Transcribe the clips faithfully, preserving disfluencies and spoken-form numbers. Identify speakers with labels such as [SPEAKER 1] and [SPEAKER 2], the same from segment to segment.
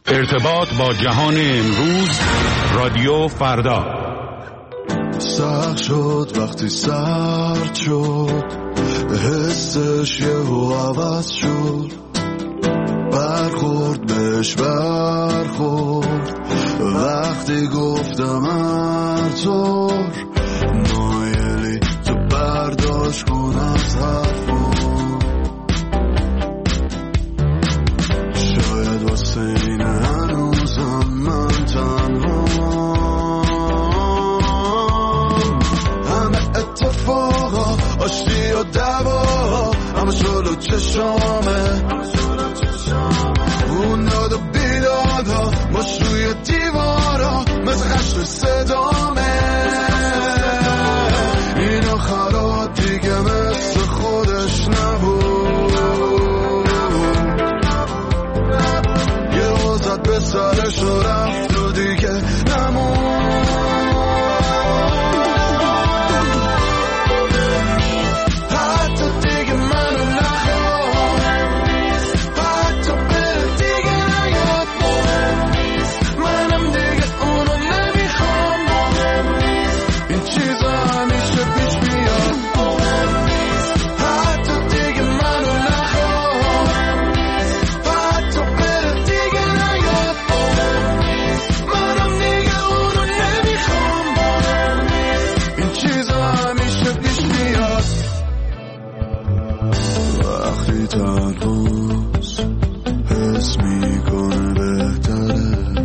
[SPEAKER 1] ارتباط با جهان امروز، رادیو فردا.
[SPEAKER 2] سخت شد وقتی سرد شد، حسش یهو عوض شد، برخورد بهش برخورد وقتی گفتم هر طور نایلی تو برداشت کن از حرفم، شاید واسه این هنوزم من تنها، همه اتفاقا آشتی و دوا همه جلو چشامه، اون داد و بیداد ها ماش روی دیوارا مثل خشت صدامه، این آخرات دیگه مثل خودش نبود، یه وزد به سرش و رفت و دیگه نمون، حتی دیگه منو نخواه، حتی بره دیگه نیاد، منم دیگه اونو نمیخوام، این چیزا همیشه پیش بیاد، حتی دیگه منو نخواه، حتی بره دیگه نیاد، منم دیگه اونو نمیخوام، این چیزا همیشه پیش بیاد، وقتی تنهاست حس میکنه بهتره،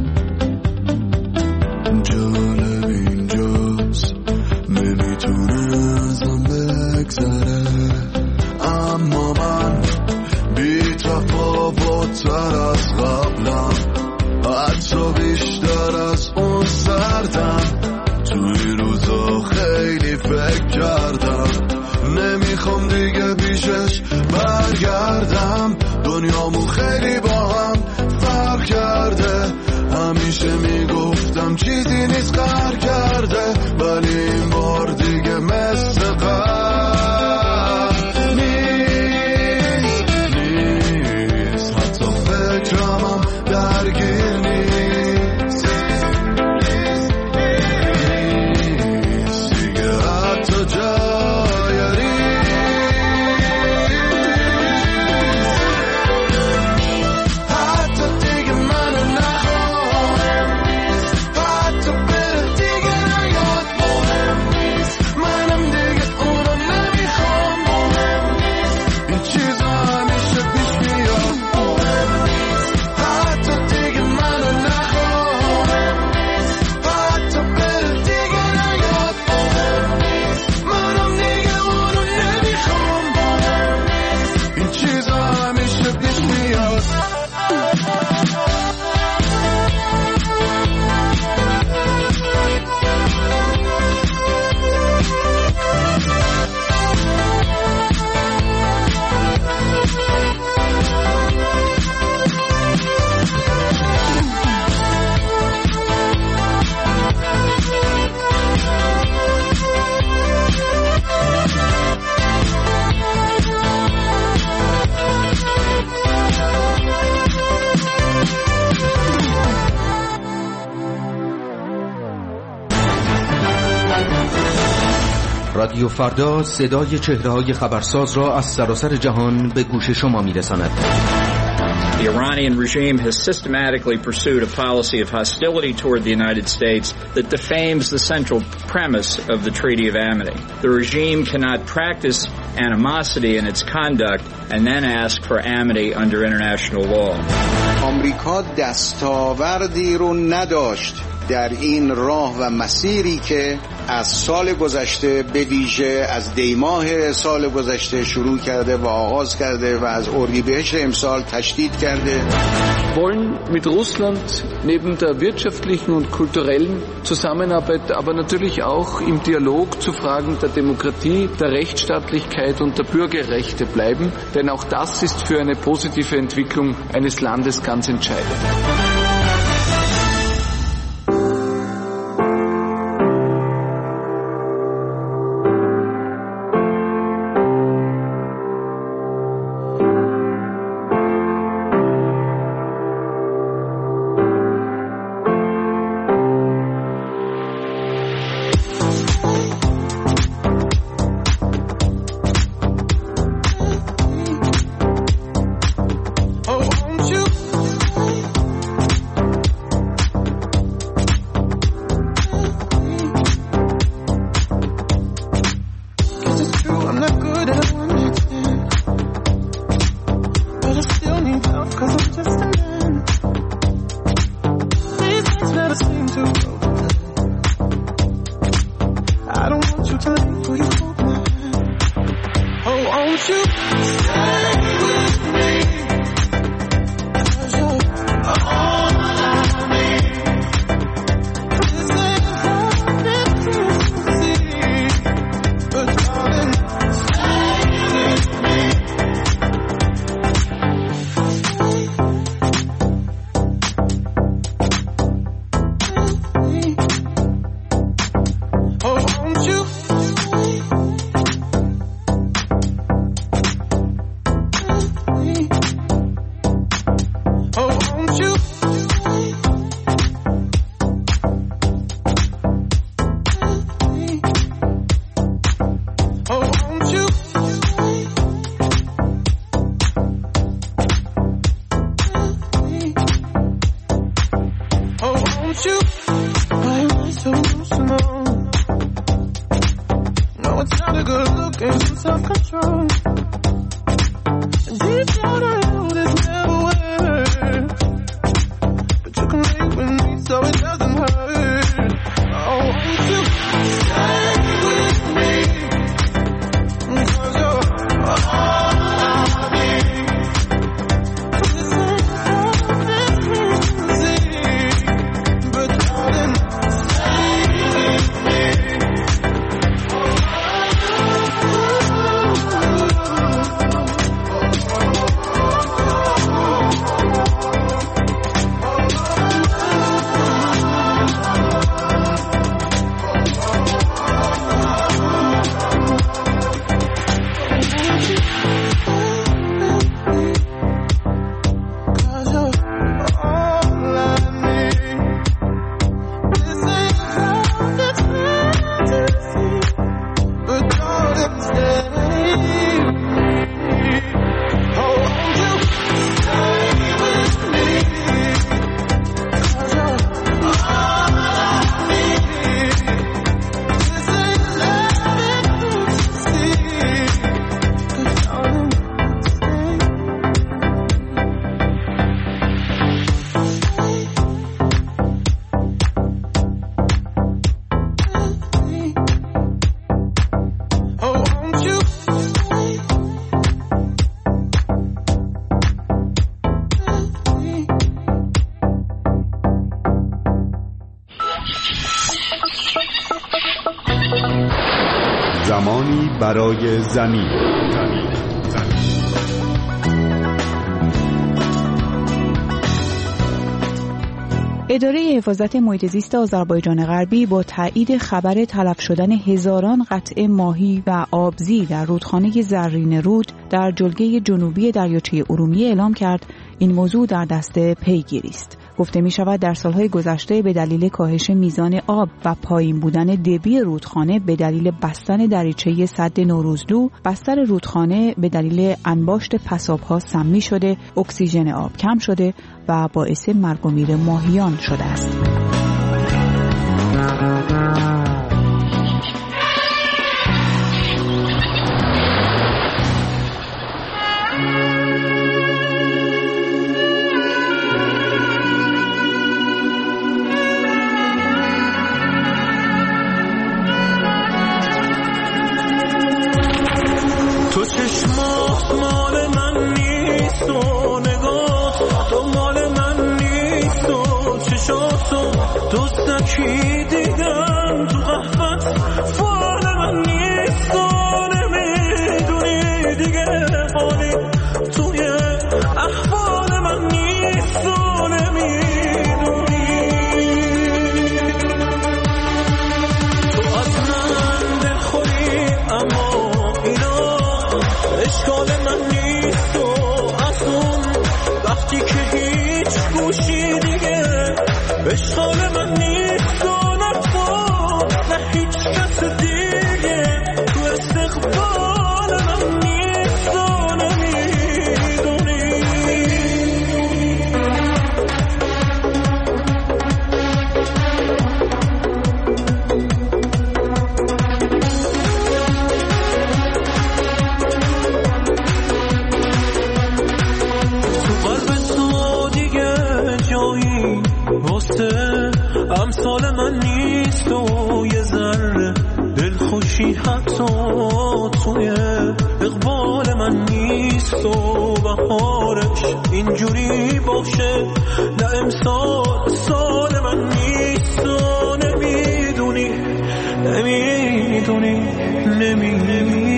[SPEAKER 2] جالب اینجاست نمیتونه ازم بگذره، اما من بی تفاوت‌تر از قبلم، حتی بیشتر از اون سردم، تو این روزا خیلی فکر کردم، نمیخوام دیگه پیشش برگردم، دنیامو خیلی با هم فرق کرده، همیشه میگفتم چیزی نیست قهر کرده، ولی این بار دیگه مثل قهر نیست، نیست حتی فکرمم درگیر نیست، نیست دیگه حتی جای ریز، حتی دیگه منو نخواه، حتی بره دیگه نیاد، منم دیگه اونو نمیخوام، این چیزا همیشه پیش بیاد، حتی دیگه منو نخواه، حتی بره دیگه نیاد، منم دیگه اونو نمیخوام، این چیزا همیشه پیش بیاد.
[SPEAKER 3] رادیو فردا صدای چهره‌های خبرساز را از سراسر جهان به گوش شما می‌رساند.
[SPEAKER 4] The Iranian regime has systematically pursued a policy of hostility toward the United States that defames the central premise of the Treaty of Amity. The regime cannot practice animosity in its conduct and then ask for amity under international law.
[SPEAKER 5] آمریکا دستاوردی رو نداشت در این راه و مسیری که از سال گذشته به ویژه از دیماه سال گذشته شروع کرده و آغاز کرده و از اردیبهشت امسال تشدید کرده.
[SPEAKER 6] wollen mit Russland neben der wirtschaftlichen und kulturellen Zusammenarbeit, aber natürlich auch im Dialog zu Fragen der Demokratie, der Rechtsstaatlichkeit und der Bürgerrechte bleiben, denn auch das ist für eine positive Entwicklung eines Landes ganz entscheidend.
[SPEAKER 1] زمانی برای زمین.
[SPEAKER 7] اداره حفاظت محیط زیست آذربایجان غربی با تایید خبر تلف شدن هزاران قطعه ماهی و آبزی در رودخانه زرین رود در جلگه جنوبی دریاچه ارومیه اعلام کرد این موضوع در دست پیگیری است. گفته می شود در سالهای گذشته به دلیل کاهش میزان آب و پایین بودن دبی رودخانه به دلیل بستن دریچه سد نوروزلو، بستر رودخانه به دلیل انباشت پساب‌ها سمی شده، اکسیژن آب کم شده و باعث مرگ و میر ماهیان شده است.
[SPEAKER 8] دوستکی دیدم تو قهوت فال من نیست و نمیدونی دیگه حالی توی احوال من نیست و نمیدونی تو از من دلخوری اما اینا اشکال من نیست و از اون وقتی که هیچ گوشی دیگه اشکال من نیست و نه تو نه هیچ کس دیگه تو استقبال من نیست و نمیدونی تو قلب تو دیگه جایی واسه امثال من نیست و یه ذره دلخوشی حتی توی اقبال من نیست و بهارش اینجوری باشه، نه امسال سال من نیست و نمیدونی نمیدونی نمیدونی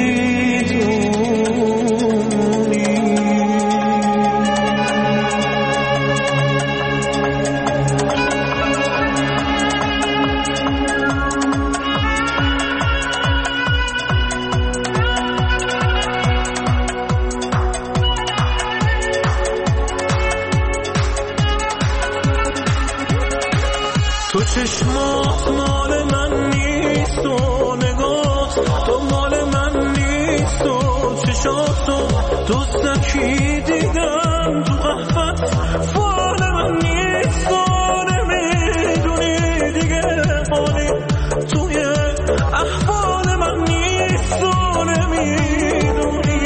[SPEAKER 8] تو چشمات مال من نیست و نگات تو مال من نیست و چشاتو دزدکی دیدم تو قهوت فال من نیست و نمیدونی دیگه حالی توی احوال من نیست و نمیدونی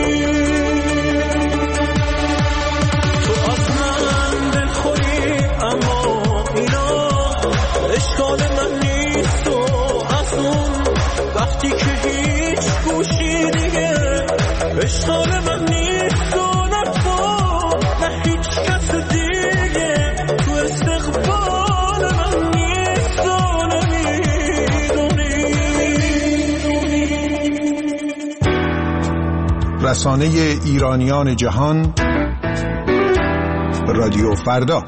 [SPEAKER 8] تو از من دلخوری اما اینا اشکال من نیست و از اون وقتی که هیچ گوشی دیگه اشکال من نیست و نه تو نه هیچ کس دیگه تو استقبال من نیست و نمیدونی.
[SPEAKER 9] رسانه ایرانیان جهان، رادیو فردا.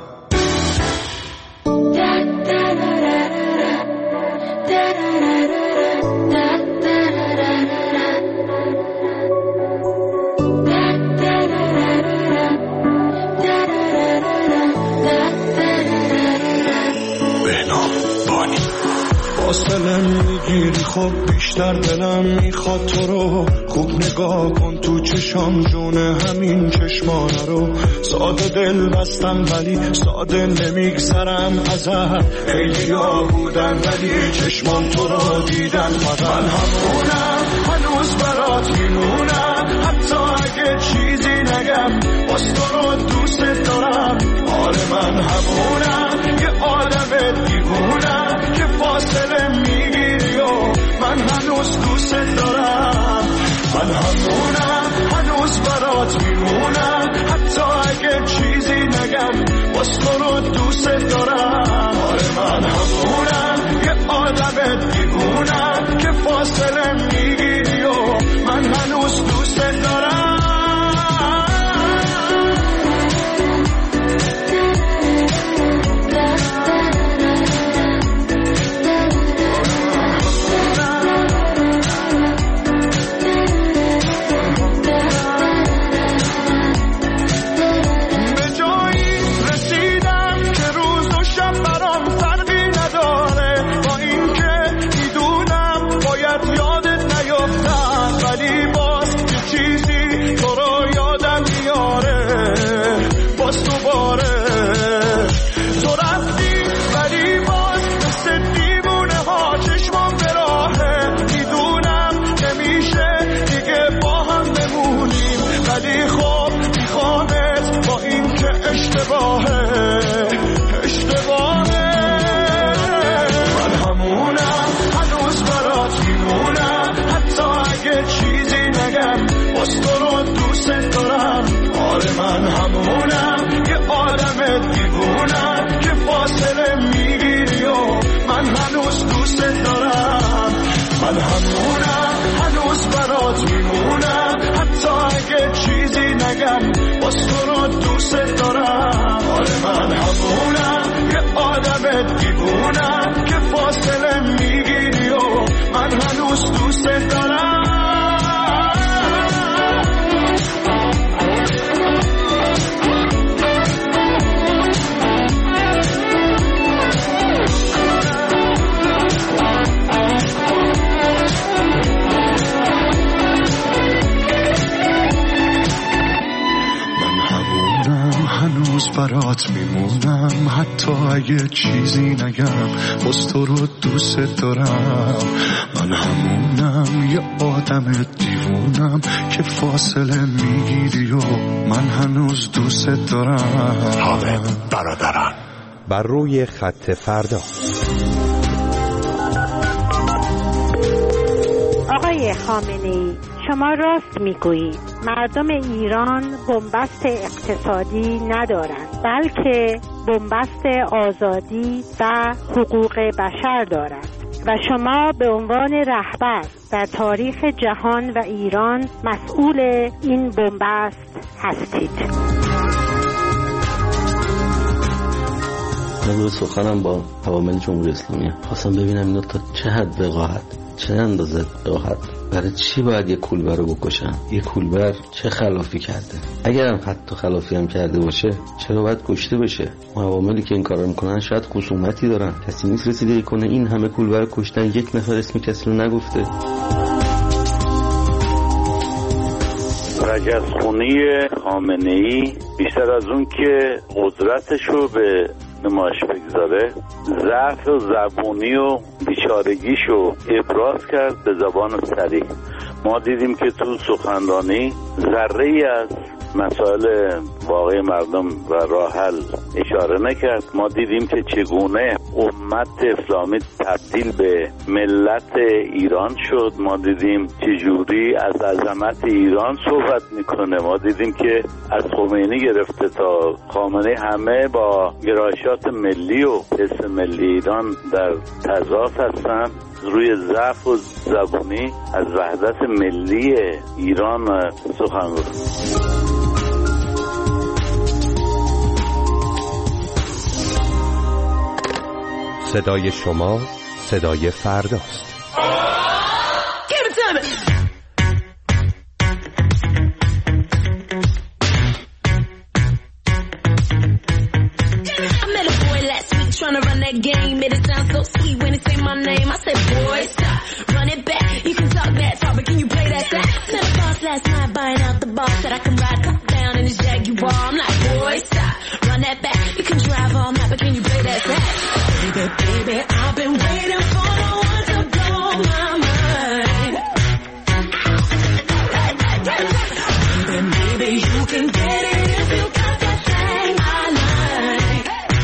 [SPEAKER 2] فاصله میگیری خب بیشتر دلم میخواد تو رو خوب نگاه کن تو چشام جونه همین چشمانه رو ساده دل بستم ولی ساده نمیگذرم ازت خیلی ها بودن ولی چشمان تو رو دیدن من همونم هنوز برات میمونم حتی اگه چیزی نگم باز تو رو دوست دارم آره من همونم یه آدم دیوونم که فاصله میگیری و من هنوز دوست دارم من همونم هنوز برات میمونم حتی اگه چیزی نگم باز تو رو دوست دارم آره من همونم یه آدم دیوونم که فاصله میگیری و من هنوز دوست دارم. من همونم یه آدم دیوونم که فاصله میگیری و من هنوز دوست دارم من همونم هنوز برات میمونم حتی اگه چیزی نگم باز تو رو دوست دارم آره من همونم یه آدم دیوونم که فاصله میگیری و من هنوز دوست دارم. هنوز برات میمونم حتی اگه چیزی نگم باز تو رو دوست دارم من همونم یه آدم دیوونم که فاصله میگیری و من هنوز دوست دارم.
[SPEAKER 1] حالا برادران
[SPEAKER 10] بر روی خط فردا.
[SPEAKER 11] آقای خامنه‌ای شما راست میگویید. مردم ایران بنبست اقتصادی ندارند، بلکه بنبست آزادی و حقوق بشر دارند و شما به عنوان رهبر در تاریخ جهان و ایران مسئول این بنبست هستید.
[SPEAKER 12] من سخنم با عوامل جمهوری اسلامی خواستم ببینم اینا تا چه حد وقاحت، چه اندازه وقاحت، برای چی باید یک کولبر رو بکشن؟ یک کولبر چه خلافی کرده؟ اگر هم حتی خلافی هم کرده باشه چرا باید کشته بشه؟ عواملی که این کارا میکنن شاید خصومتی دارن، کسی نیست رسیدگی کنه این همه کولبر کشتن یک نفر اسم کسی رو نگفته.
[SPEAKER 13] رجزخونی خامنه‌ای بیشتر از اون که قدرتشو به نمایش بگذاره، ضعف و زبونی و بیچارگیشو ابراز کرد به زبان صریح. ما دیدیم که تو سخنرانی ذره‌ای از مسائل واقعی مردم و راه حل اشاره نکرد. ما دیدیم که چگونه امت اسلامی تبدیل به ملت ایران شد. ما دیدیم چجوری از عظمت ایران صحبت میکنه. ما دیدیم که از خمینی گرفته تا خامنه‌ای همه با گرایشات ملی و حس ملی ایران در تضاد هستن. روی ضعف و زبونی از وحدت ملی ایران سخن گفت.
[SPEAKER 10] صدای شما صدای فرداست.
[SPEAKER 14] Trying to run that game, made it sound so sweet when it say my name. I said, boy, stop, run it back. You can talk that talk, but can you play that sax? Met a boss last night buying out the boss, said I can ride top down in his Jaguar. I'm like, boy, stop, run that back. You can drive all night, but can you play that sax? Baby, baby, I've been waiting for the one to blow my mind. Baby, maybe you can get it if you got that thing I like.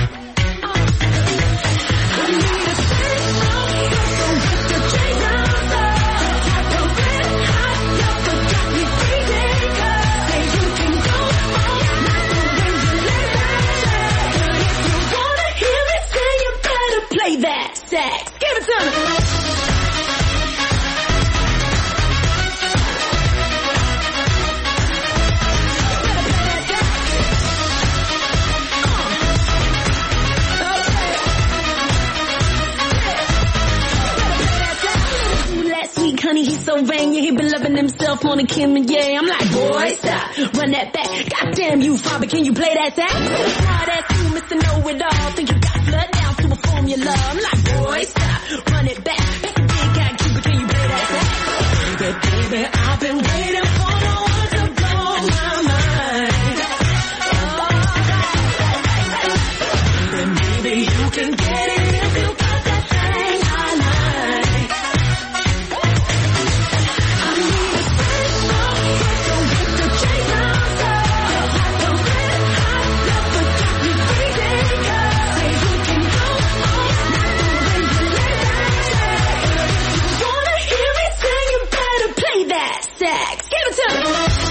[SPEAKER 14] That sex. Give it to me. Last week, honey, he's so vain. Yeah, he been loving himself on a Kim and yeah. I'm like, boy, stop, run that back. Goddamn you, Father, can you play that sax? Smart ass you, Mister Know-It-All. Think you got blood down to a formula. I'm like, boy, stop, run it back. That's a big guy, Cuba, can you play that sax? Baby, baby, I've been waiting for the one to blow my mind. Oh, baby, maybe you can get it if you got that thing I like. I need a special, special with the chain on top. Like a red hot lover, got me freezing cold. Say you can go all night when you lay that sax. If you wanna hear me sing, you better play that sax. Give it to me.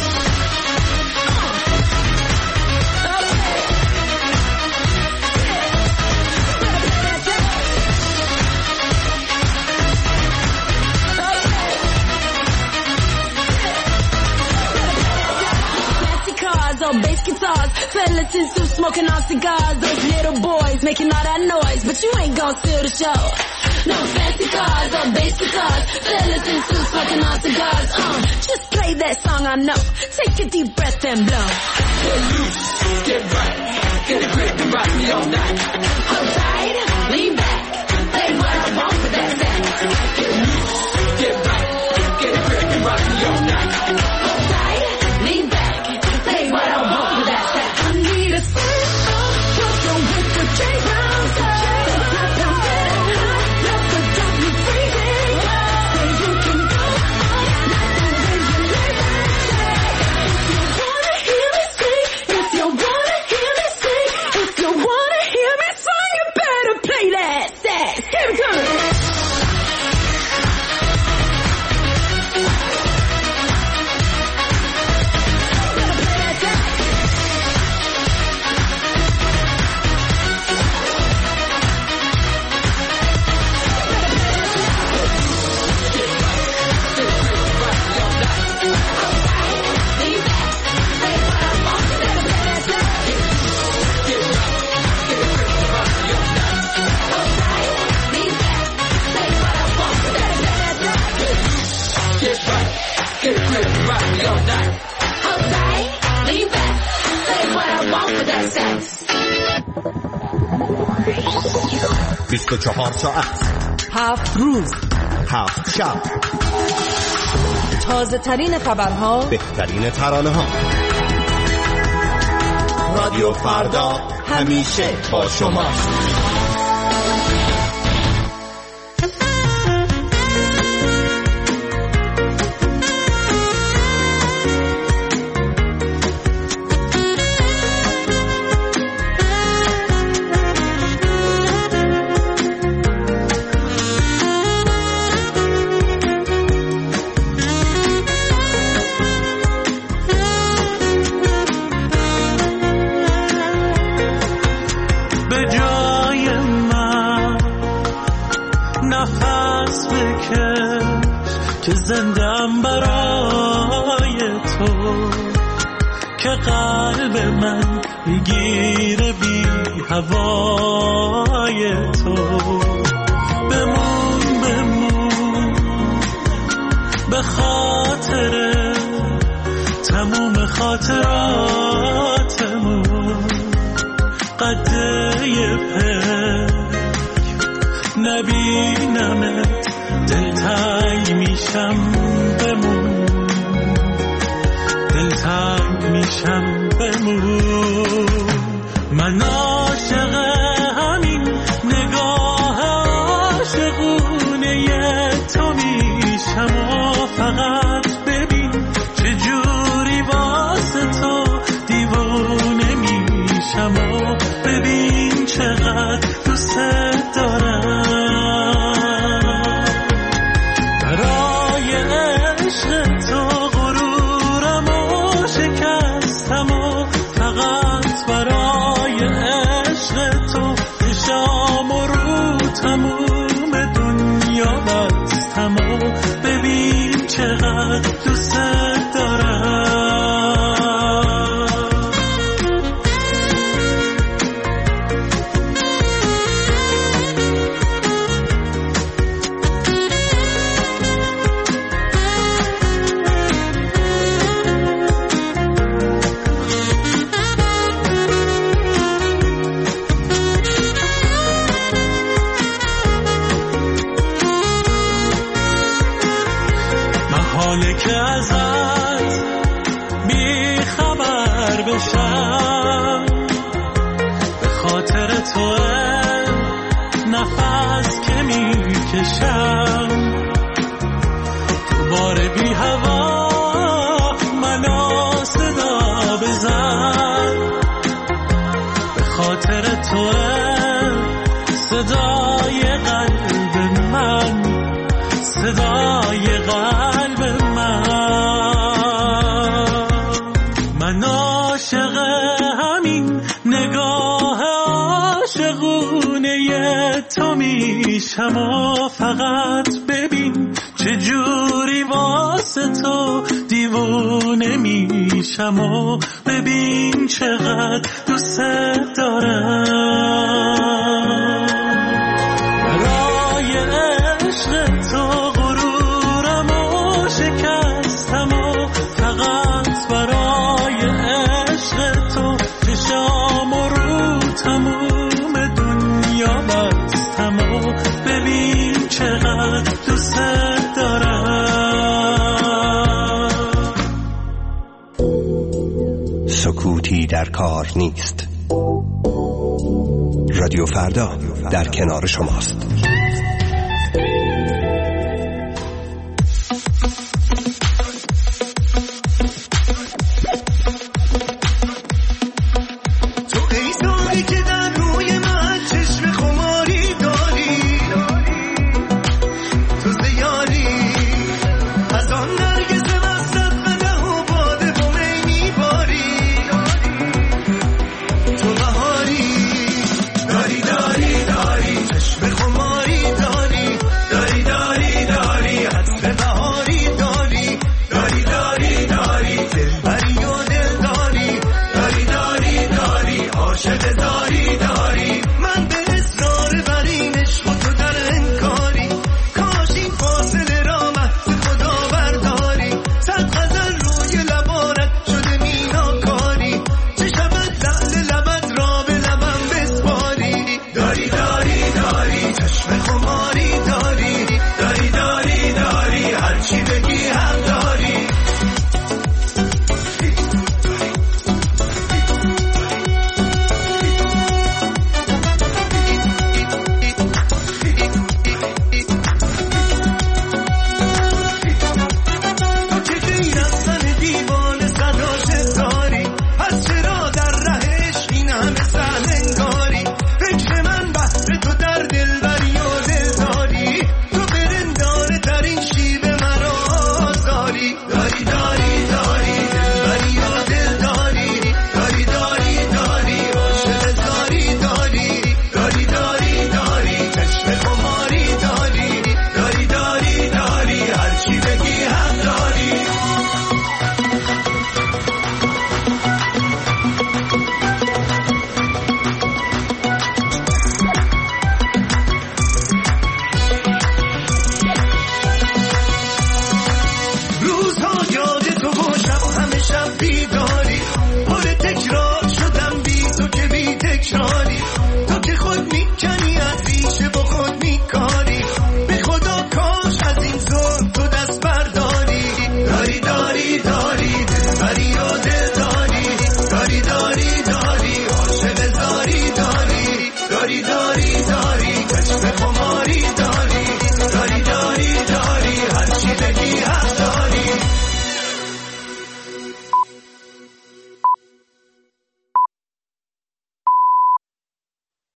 [SPEAKER 14] Or bass guitars, skeletons who smoking on cigars. Those little boys making all that noise, but you ain't gon' steal the show. No fancy cars or bass guitars, skeletons who smoking on cigars. Uh, just play that song I know. Take a deep breath and blow. Get loose, get right, get a grip and rock me all night. Hold tight, lean back, play what I want for that sax. Get loose, get right, get a grip and rock me all night. Hold tight, lean back. What I want for that sax. I need a special joker with the chain round top. Like a red hot lover, got me freezing cold. Say you can go all night when you lay that sax. If you wanna hear me sing, if you wanna hear me sing, if you wanna hear
[SPEAKER 10] بیست و چهار ساعت،
[SPEAKER 15] هفت روز،
[SPEAKER 10] هفت شب،
[SPEAKER 15] تازه ترین خبرها،
[SPEAKER 10] بهترین ترانه ها. رادیو فردا همیشه با شماست.
[SPEAKER 8] زندم برای تو که قلب من میگیره بی هوای تو. بمون بمون به خاطر تموم خاطراتمون، قده پک نبینمت دلتنگ میشم. بمون دلتنگ میشم. بمون من عاشق همین نگاه عاشقونه تو میشم و فقط ببین چه جوری واسه تو دیوونه میشم و ببین چقدر دوست دارم. که ازت بی خبر بشم، به خاطر تو نفس که میکشم. تو بار بی هوا منو صدا بزن، به خاطر تو صدای قلب من، صدای قلب من. من عاشق همین نگاه عاشقونه تو میشم و فقط ببین چه جوری واسه تو دیوونه میشم و ببین چقدر دوست دارم. برای عشق تو غرورم و شکستم و فقط برای عشق تو چشام و رو تموم دنیا بستم و ببین چقدر دوست دارم.
[SPEAKER 10] سکوتی در کار نیست. رادیو فردا در کنار شماست.